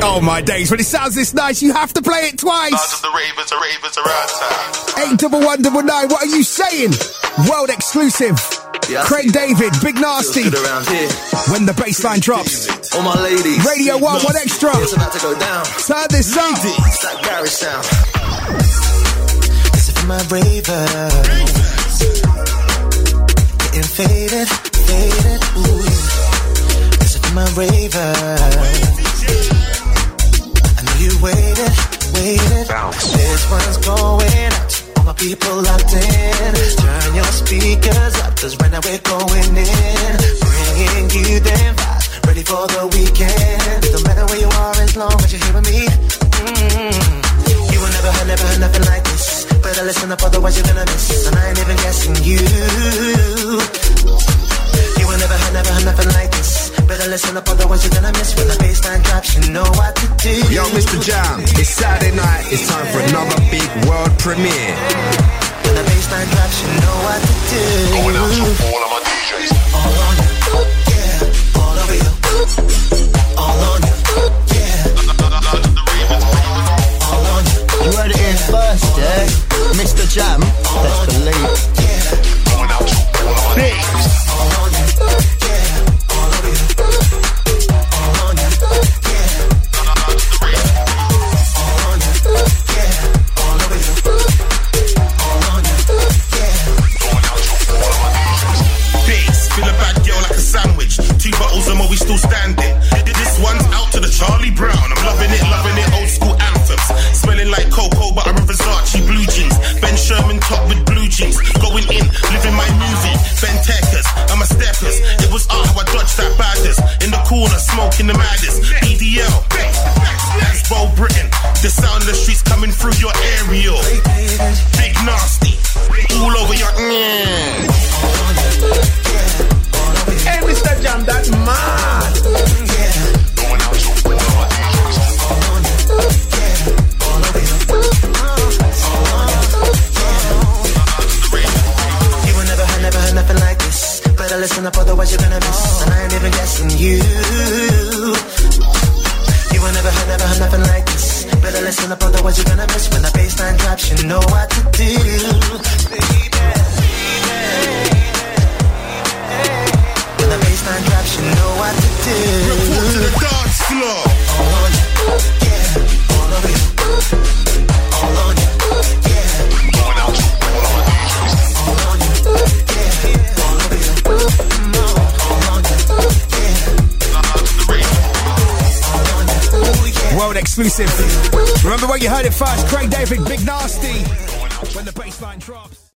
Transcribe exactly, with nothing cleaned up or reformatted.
Oh my days, when it sounds this nice, you have to play it twice. The ravers, the ravers around town. Eight double one double nine, what are you saying? World exclusive. Yeah, Craig David, Big Nasty. When the bassline drops. All my ladies. Radio one, one extra. It's about to go down. Turn this up. It's that garage sound. This is for my ravers. Getting faded, faded. Ooh. This is for my ravers. I know you waited, waited. Bounce. This one's going out. My people locked in. Turn your speakers up, cause right now we're going in. Bringing you them vibes, ready for the weekend. It don't matter where you are as long as you're here with me. Mm-hmm. You will never have, never heard nothing like this. Better listen up, otherwise you're gonna miss. And I ain't even guessing you. You will never have, never heard nothing like this. Better listen up, otherwise you're gonna miss. When the bassline drops, you know what to do. Yo, Mister Jam, it's Saturday night. It's time for another big world premiere. When the bassline drops, you know what to do. Going out to all of my D Js. All on you, yeah. All over you. All on you, yeah. All on you. You heard it here first, yeah? Mister Jam, let's believe. Going out to all of my D Js. All on you, yeah. All over you. All on you, yeah. All on you, yeah. All over you. All on you, yeah. Going out to all of my D Js. Bass, fill a bad girl like a sandwich. Two bottles and more, we still standing. This one's out to the Charlie Brown. I'm loving it, loving it, old school anthems. Smelling like cocoa, but I'm in Versace blue jeans. Ben Sherman top with blue jeans. Going in, living my movie. Ben Teckers, I'm a steppers. It was art how I dodged that baddest. In the corner, smoking the maddest. B D L, that's Bo Britain. The sound of the streets coming through your aerial. Big Nasty, all over your. Mm. Hey, Mister Jam, that's mad. Going out to all of my D Js. You will never have, never heard nothing like this. Better listen up, otherwise you're gonna miss. And I ain't even guessing you. You will never have, never heard nothing like this. Better listen up, otherwise you're gonna miss. When the bassline drops, you know what to do. When the bassline drops, you know what to do. Report to the dance floor. All on you, yeah. All over you. All on you, yeah. Going out to all of my D Js. All on you, yeah. All over you. All on you, yeah. World exclusive. Remember where you heard it first? Craig David, Big Nasty. When the bassline drops.